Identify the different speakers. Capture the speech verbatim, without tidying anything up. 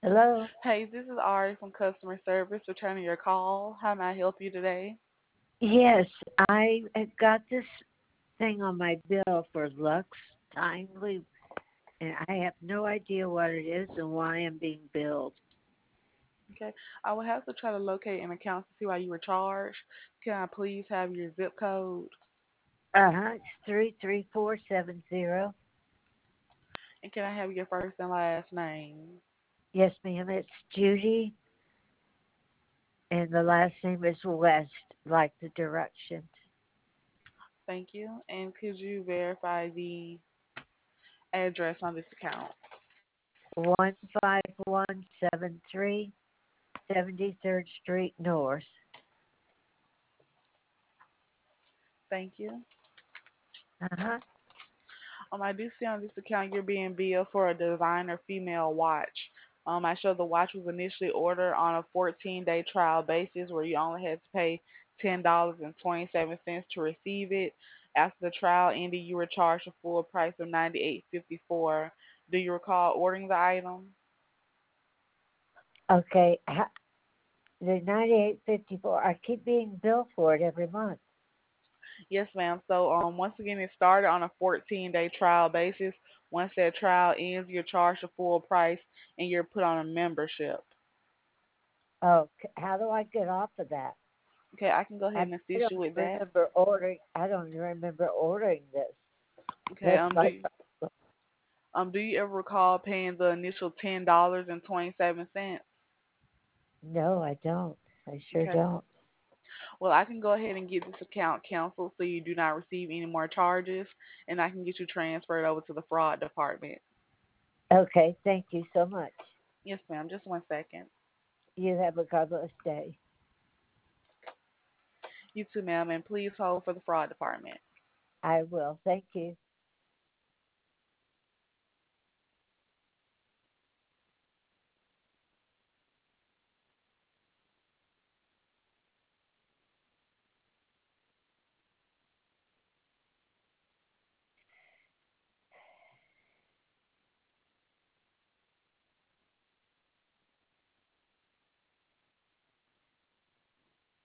Speaker 1: Hello?
Speaker 2: Hey, this is Ari from customer service returning your call. How may I help you today?
Speaker 1: Yes, I have got this thing on my bill for Lux Timely, and I have no idea what it is and why I'm being billed.
Speaker 2: Okay, I will have to try to locate an account to see why you were charged. Can I please have your zip code?
Speaker 1: Uh huh. It's three three four seven zero.
Speaker 2: And can I have your first and last name?
Speaker 1: Yes, ma'am. It's Judy, and the last name is West, like the directions.
Speaker 2: Thank you. And could you verify the address on this account?
Speaker 1: One five one seven three seventy third Street North.
Speaker 2: Thank you.
Speaker 1: Uh huh.
Speaker 2: Um, I do see on this account you're being billed for a designer female watch. Um, I show the watch was initially ordered on a fourteen-day trial basis where you only had to pay ten dollars and twenty-seven cents to receive it. After the trial ended, you were charged a full price of ninety-eight fifty-four. Do you recall ordering the item?
Speaker 1: Okay. The ninety-eight fifty-four. I keep being billed for it every month.
Speaker 2: Yes, ma'am. So, um, once again, it started on a fourteen-day trial basis. Once that trial ends, you're charged a full price and you're put on a membership.
Speaker 1: Oh, how do I get off of that?
Speaker 2: Okay, I can go ahead
Speaker 1: I
Speaker 2: and
Speaker 1: I
Speaker 2: assist
Speaker 1: don't
Speaker 2: you with that.
Speaker 1: remember ordering. I don't remember ordering this.
Speaker 2: Okay.
Speaker 1: That's
Speaker 2: Um. Do
Speaker 1: my
Speaker 2: you, um. Do you ever recall paying the initial ten dollars and twenty seven cents?
Speaker 1: no. I don't. I sure
Speaker 2: Okay.
Speaker 1: don't.
Speaker 2: Well, I can go ahead and get this account canceled so you do not receive any more charges, and I can get you transferred over to the fraud department.
Speaker 1: Okay. Thank you so much.
Speaker 2: Yes, ma'am. Just one second.
Speaker 1: You have a godless day.
Speaker 2: You too, ma'am, and please hold for the fraud department.
Speaker 1: I will. Thank you.